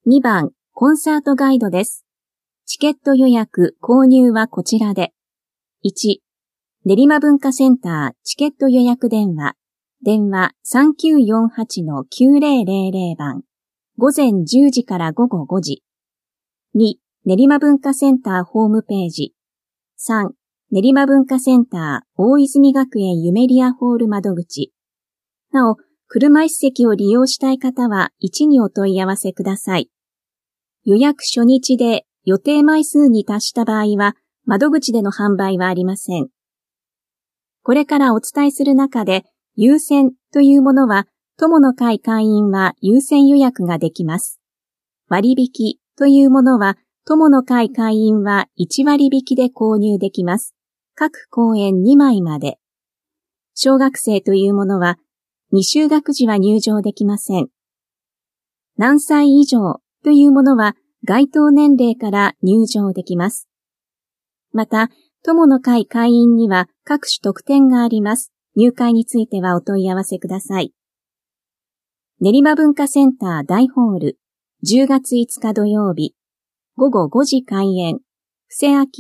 2番、コンサートガイドです。チケット予約、購入はこちらで。1、練馬文化センターチケット予約電話。電話 3948-9000 番。午前10時から午後5時。2、練馬文化センターホームページ。3、練馬文化センター大泉学園ユメリアホール窓口。なお、車椅子席を利用したい方は1にお問い合わせください。予約初日で予定枚数に達した場合は、窓口での販売はありません。これからお伝えする中で、優先というものは、友の会会員は優先予約ができます。割引というものは、友の会会員は1割引きで購入できます。各公演2枚まで。小学生というものは、未就学時は入場できません。何歳以上というものは、該当年齢から入場できます。また、友の会会員には各種特典があります。入会についてはお問い合わせください。練馬文化センター大ホール、10月5日土曜日、午後5時開演、布施明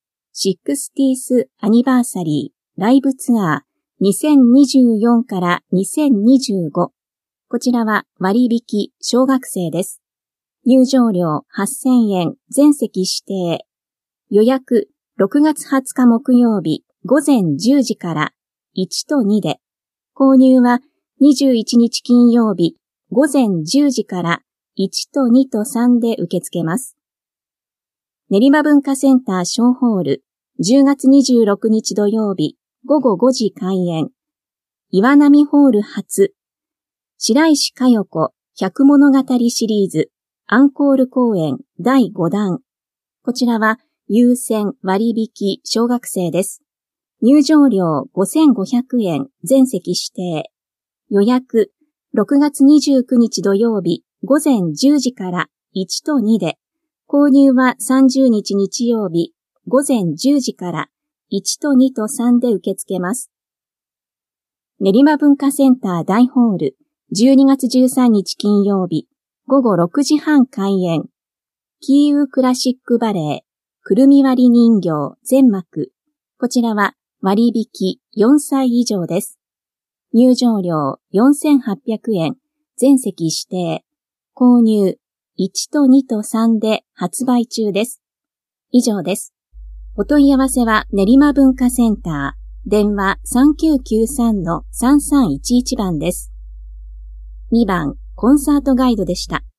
60th アニバーサリーライブツアー2024から2025。こちらは割引小学生です。入場料8000円、全席指定。予約6月20日木曜日午前10時から1と2で、購入は21日金曜日午前10時から1と2と3で受け付けます。練馬文化センター小ホール10月26日土曜日午後5時開演。岩波ホール初白石佳代子百物語シリーズアンコール公演第5弾。こちらは優先割引小学生です。入場料5500円、全席指定。予約6月29日土曜日午前10時から1と2で、購入は30日日曜日午前10時から1と2と3で受け付けます。練馬文化センター大ホール12月13日金曜日午後6時半開演。キーウクラシックバレエくるみ割り人形全幕。こちらは割引4歳以上です。入場料4800円、全席指定。購入1と2と3で発売中です。以上です。お問い合わせは練馬文化センター、電話 3993-3311 番です。2番、コンサートガイドでした。